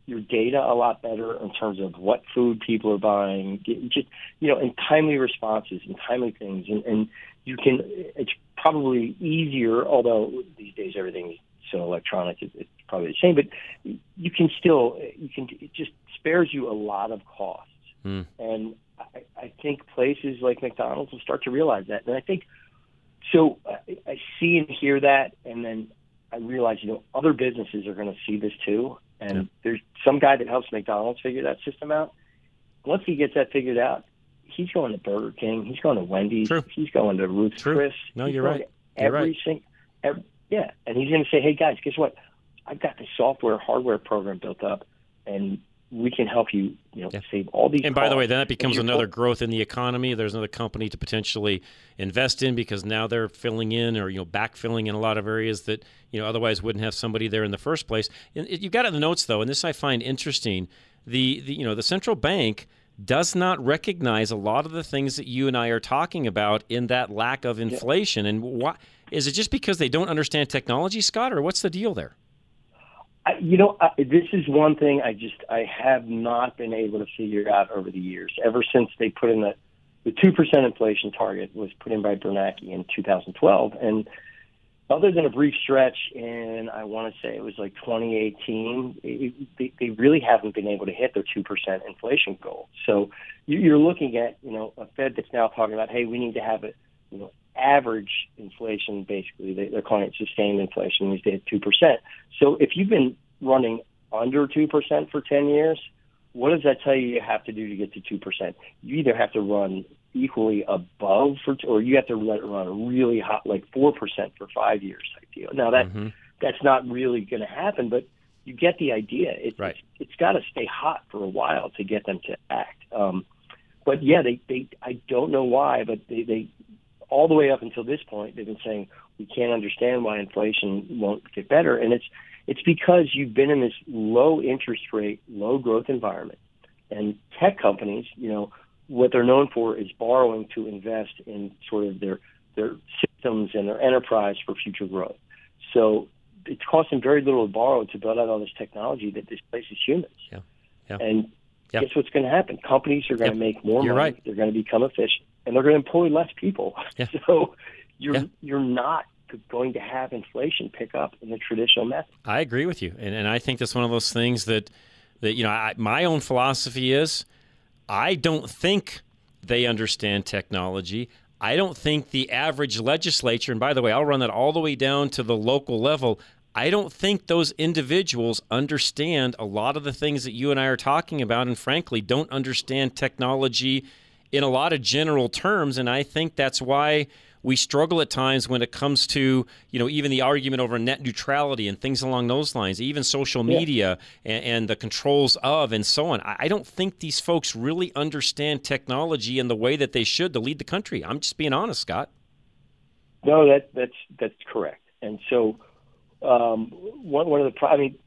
your data a lot better in terms of what food people are buying, just, you know, and timely responses and timely things. And, and you can, it's probably easier, although these days everything is so electronic, it's probably the same, but you can still, you can, it just spares you a lot of costs. Mm. And I, I think places like McDonald's will start to realize that. And I think, so I, I see and hear that, and then I realize, you know, other businesses are going to see this too. And yeah. there's some guy that helps McDonald's figure that system out. Once he gets that figured out, he's going to Burger King, he's going to Wendy's, True. he's going to Ruth's True. Chris. No, he's you're going right. to You're every right. single, every, yeah. And he's going to say, hey guys, guess what? I've got the software, hardware program built up, and we can help you, you know, yeah. save all these And by costs. the way, then that becomes another cost. growth in the economy. There's another company to potentially invest in because now they're filling in or, you know, backfilling in a lot of areas that, you know, otherwise wouldn't have somebody there in the first place. And it, you got it in the notes, though, and this I find interesting. The, the, you know, the central bank does not recognize a lot of the things that you and I are talking about in that lack of inflation. Yeah. And why, is it just because they don't understand technology, Scott, or what's the deal there? I, you know, I, this is one thing I just I have not been able to figure out over the years. Ever since they put in the the two percent inflation target was put in by Bernanke in two thousand twelve, and other than a brief stretch in, I want to say it was like twenty eighteen, it, they, they really haven't been able to hit their two percent inflation goal. So you, you're looking at, you know, a Fed that's now talking about, hey, we need to have a, you know, average inflation, basically. They, they're calling it sustained inflation. These days, two percent. So if you've been running under two percent for ten years, what does that tell you you have to do to get to two percent? You either have to run equally above, for, or you have to let it run really hot, like four percent for five years type deal. Now, that mm-hmm. that's not really going to happen, but you get the idea. It, right. It's, it's got to stay hot for a while to get them to act. Um, but, yeah, they, they I don't know why, but they, they all the way up until this point, they've been saying we can't understand why inflation won't get better. And it's it's because you've been in this low interest rate, low growth environment. And tech companies, you know, what they're known for is borrowing to invest in sort of their their systems and their enterprise for future growth. So it's costing very little to borrow to build out all this technology that displaces humans. Yeah. Yeah. And yeah. guess what's going to happen? Companies are going to yep. make more You're money. Right. They're going to become efficient, and they're going to employ less people. Yeah. So you're yeah. you're not going to have inflation pick up in the traditional method. I agree with you, and and I think that's one of those things that that you know I, my own philosophy is I don't think they understand technology. I don't think the average legislature, and by the way, I'll run that all the way down to the local level. I don't think those individuals understand a lot of the things that you and I are talking about, and frankly, don't understand technology in a lot of general terms. And I think that's why we struggle at times when it comes to, you know, even the argument over net neutrality and things along those lines, even social media yeah. and, and the controls of and so on. I don't think these folks really understand technology in the way that they should to lead the country. I'm just being honest, Scott. No, that that's that's correct. And so um, one one of the, I mean,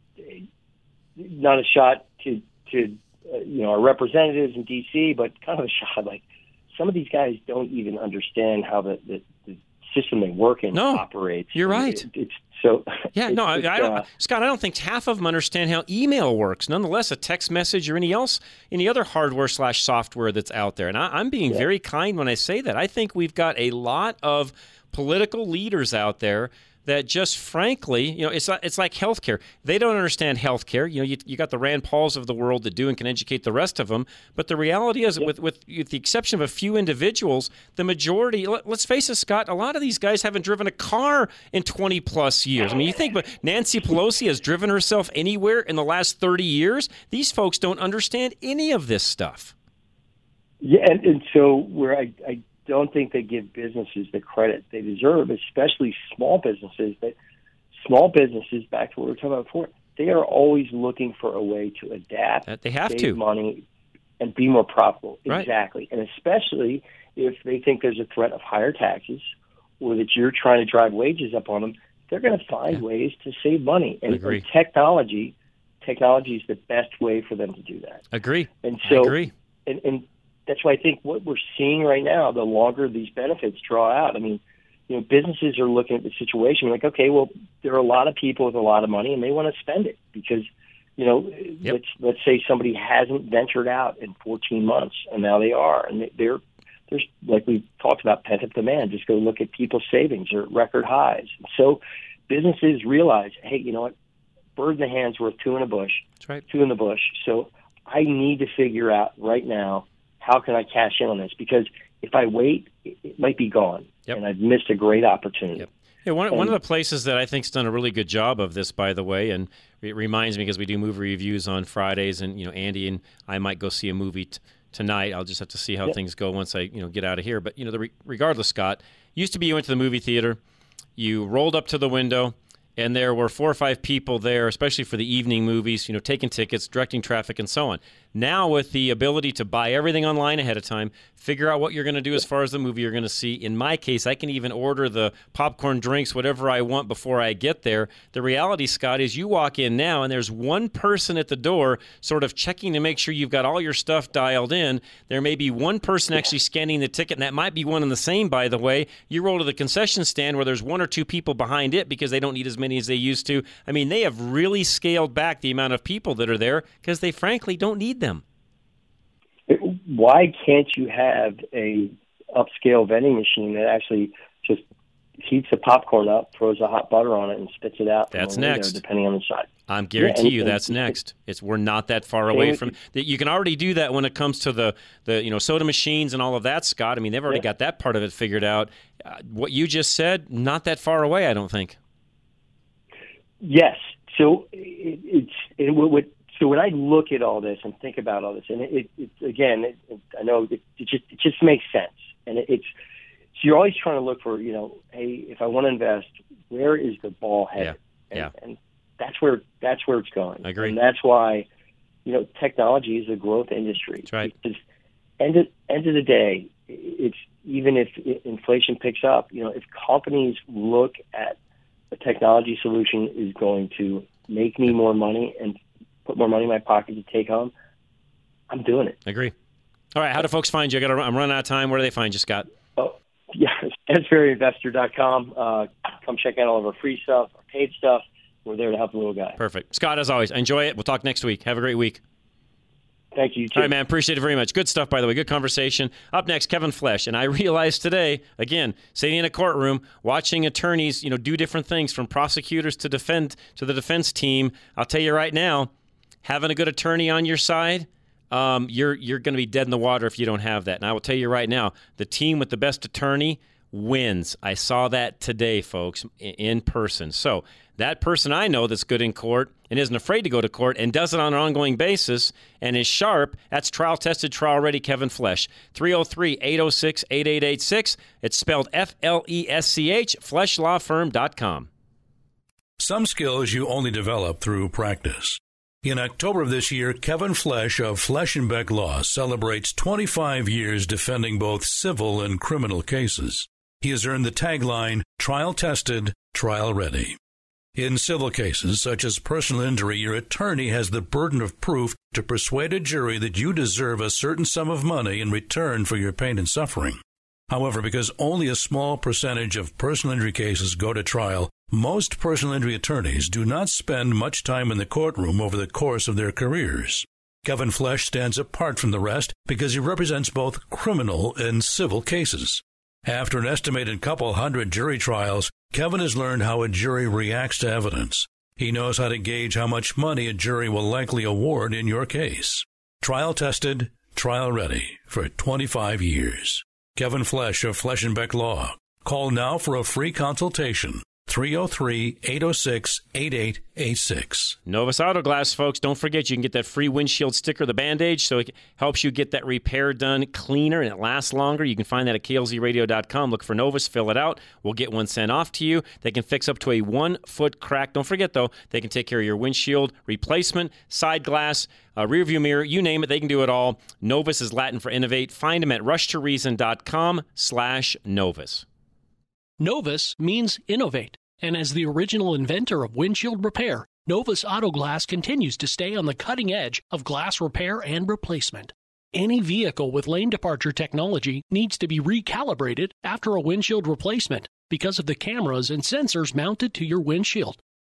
not a shot to to uh, you know our representatives in D C, but kind of a shot like. Some of these guys don't even understand how the, the, the system they work in no, operates. You're right. It, it's so. Yeah, it's, no, I, it's, I don't, uh, Scott. I don't think half of them understand how email works. Nonetheless, a text message or any else, any other hardware slash software that's out there. And I, I'm being yeah. very kind when I say that. I think we've got a lot of political leaders out there that just frankly, you know, it's it's like healthcare. They don't understand healthcare. You know, you, you got the Rand Pauls of the world that do and can educate the rest of them. But the reality is, yep. with, with with the exception of a few individuals, the majority. Let, let's face it, Scott. A lot of these guys haven't driven a car in twenty plus years. I mean, you think, but Nancy Pelosi has driven herself anywhere in the last thirty years. These folks don't understand any of this stuff. Yeah, and, and so where I. I don't think they give businesses the credit they deserve, especially small businesses. That small businesses, back to what we were talking about before, they are always looking for a way to adapt, that they have save to money, and be more profitable. Right. Exactly, and especially if they think there's a threat of higher taxes or that you're trying to drive wages up on them, they're going to find yeah. ways to save money. And, and technology, technology is the best way for them to do that. Agree. And so, I agree. And, and that's why I think what we're seeing right now, the longer these benefits draw out, I mean, you know, businesses are looking at the situation like, okay, well, there are a lot of people with a lot of money and they want to spend it because you know, yep. let's let's say somebody hasn't ventured out in fourteen months, and now they are, and they're there's like we talked about pent up demand. Just go look at people's savings; they're at record highs. So businesses realize, hey, you know what, bird in the hand's worth two in a bush. That's right. Two in the bush. So I need to figure out right now, how can I cash in on this? Because if I wait, it might be gone, yep. and I've missed a great opportunity. Yep. Yeah, one, and, one of the places that I think's done a really good job of this, by the way, and it reminds me because we do movie reviews on Fridays, and you know, Andy and I might go see a movie t- tonight. I'll just have to see how yep. things go once I you know get out of here. But you know, the re- regardless, Scott, used to be you went to the movie theater, you rolled up to the window, and there were four or five people there, especially for the evening movies, you know, taking tickets, directing traffic, and so on. Now, with the ability to buy everything online ahead of time, figure out what you're going to do as far as the movie you're going to see. In my case, I can even order the popcorn, drinks, whatever I want before I get there. The reality, Scott, is you walk in now, and there's one person at the door sort of checking to make sure you've got all your stuff dialed in. There may be one person actually scanning the ticket, and that might be one and the same, by the way. You roll to the concession stand where there's one or two people behind it because they don't need as many as they used to. I mean, they have really scaled back the amount of people that are there because they frankly don't need them. Why can't you have a upscale vending machine that actually just heats the popcorn up, throws a hot butter on it, and spits it out? That's window, next. Depending on the size. I'm guarantee yeah, you that's next. It's we're not that far away from it. You can already do that when it comes to the, the you know soda machines and all of that, Scott. I mean, they've already yeah. got that part of it figured out. Uh, what you just said, not that far away, I don't think. Yes. So it, it's it, what. So when I look at all this and think about all this, and it, it, it again, it, it, I know it, it just it just makes sense, and it, it's so you're always trying to look for, you know, hey, if I want to invest, where is the ball headed? Yeah. yeah. And, and that's where that's where it's going. I agree. And that's why, you know, technology is a growth industry. That's right. Because end of end of the day, it's even if inflation picks up, you know, if companies look at a technology solution is going to make me more money and put more money in my pocket to take home, I'm doing it. I agree. All right, how do folks find you? I got. I'm running out of time. Where do they find you, Scott? Oh, yeah, Spencer Ferry Investor dot com. Uh, come check out all of our free stuff, our paid stuff. We're there to help the little guy. Perfect. Scott, as always, enjoy it. We'll talk next week. Have a great week. Thank you, too. All right, man. Appreciate it very much. Good stuff, by the way. Good conversation. Up next, Kevin Flesh. And I realized today, again, sitting in a courtroom, watching attorneys, you know, do different things from prosecutors to defend to the defense team. I'll tell you right now, having a good attorney on your side, um, you're you're going to be dead in the water if you don't have that. And I will tell you right now, the team with the best attorney wins. I saw that today, folks, in person. So that person I know that's good in court and isn't afraid to go to court and does it on an ongoing basis and is sharp, that's trial-tested, trial-ready Kevin Flesh. three oh three, eight oh six, eight eight eight six. It's spelled F L E S C H, flesh law firm dot com. Some skills you only develop through practice. In October of this year, Kevin Flesh of Flesh and Beck Law celebrates twenty-five years defending both civil and criminal cases. He has earned the tagline, trial tested, trial ready. In civil cases, such as personal injury, your attorney has the burden of proof to persuade a jury that you deserve a certain sum of money in return for your pain and suffering. However, because only a small percentage of personal injury cases go to trial, most personal injury attorneys do not spend much time in the courtroom over the course of their careers. Kevin Flesh stands apart from the rest because he represents both criminal and civil cases. After an estimated couple hundred jury trials, Kevin has learned how a jury reacts to evidence. He knows how to gauge how much money a jury will likely award in your case. Trial tested, trial ready for twenty-five years. Kevin Flesh of Flesh and Beck Law. Call now for a free consultation. three oh three, eight oh six, eight eight eight six. Novus Auto Glass, folks. Don't forget you can get that free windshield sticker, the Band-Aid, so it helps you get that repair done cleaner and it lasts longer. You can find that at K L Z radio dot com. Look for Novus, fill it out. We'll get one sent off to you. They can fix up to a one-foot crack. Don't forget, though, they can take care of your windshield replacement, side glass, uh, rear view mirror, you name it. They can do it all. Novus is Latin for innovate. Find them at rush to reason dot com slash Novus. Novus means innovate. And as the original inventor of windshield repair, Novus Auto Glass continues to stay on the cutting edge of glass repair and replacement. Any vehicle with lane departure technology needs to be recalibrated after a windshield replacement because of the cameras and sensors mounted to your windshield.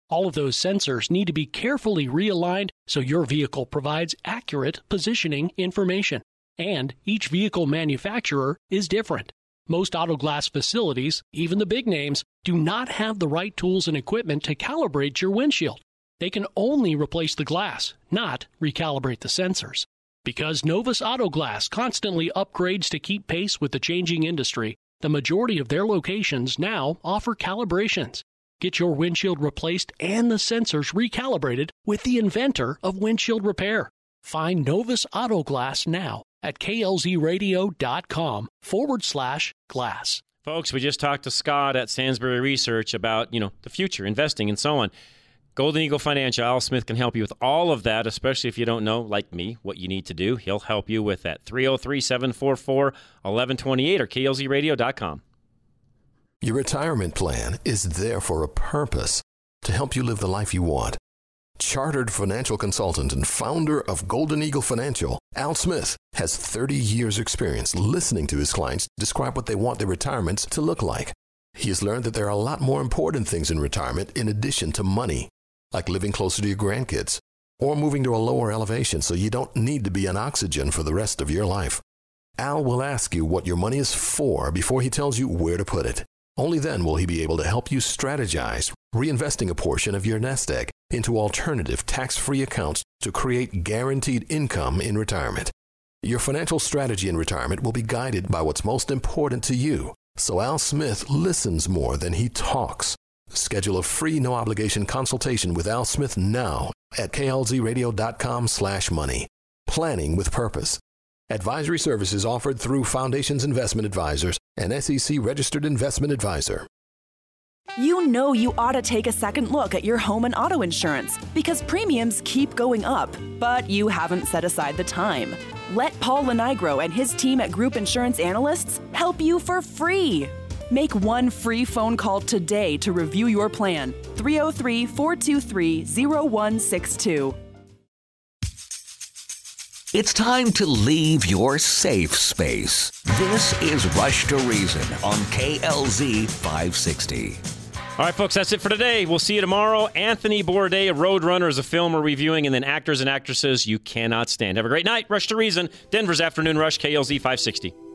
All of those sensors need to be carefully realigned so your vehicle provides accurate positioning information. And each vehicle manufacturer is different. Most auto glass facilities, even the big names, do not have the right tools and equipment to calibrate your windshield. They can only replace the glass, not recalibrate the sensors. Because Novus Auto Glass constantly upgrades to keep pace with the changing industry, the majority of their locations now offer calibrations. Get your windshield replaced and the sensors recalibrated with the inventor of windshield repair. Find Novus Auto Glass now at klzradio.com forward slash glass. Folks, we just talked to Scott at Stansberry Research about, you know, the future, investing and so on. Golden Eagle Financial, Al Smith can help you with all of that, especially if you don't know, like me, what you need to do. He'll help you with that. three oh three, seven four four, one one two eight or K L Z radio dot com. Your retirement plan is there for a purpose, to help you live the life you want. Chartered financial consultant and founder of Golden Eagle Financial, Al Smith has thirty years experience listening to his clients describe what they want their retirements to look like. He has learned that there are a lot more important things in retirement in addition to money, like living closer to your grandkids or moving to a lower elevation so you don't need to be on oxygen for the rest of your life. Al will ask you what your money is for before he tells you where to put it. Only then will he be able to help you strategize, reinvesting a portion of your nest egg into alternative tax-free accounts to create guaranteed income in retirement. Your financial strategy in retirement will be guided by what's most important to you. So Al Smith listens more than he talks. Schedule a free no-obligation consultation with Al Smith now at klzradio.com slash money. Planning with purpose. Advisory services offered through Foundations Investment Advisors, an S E C-registered investment advisor. You know you ought to take a second look at your home and auto insurance because premiums keep going up, but you haven't set aside the time. Let Paul Lenigro and his team at Group Insurance Analysts help you for free. Make one free phone call today to review your plan. three oh three, four two three, oh one six two. It's time to leave your safe space. This is Rush to Reason on K L Z five sixty. All right, folks, that's it for today. We'll see you tomorrow. Anthony Bourdain, Roadrunner, is a film we're reviewing, and then actors and actresses you cannot stand. Have a great night. Rush to Reason, Denver's Afternoon Rush, K L Z five sixty.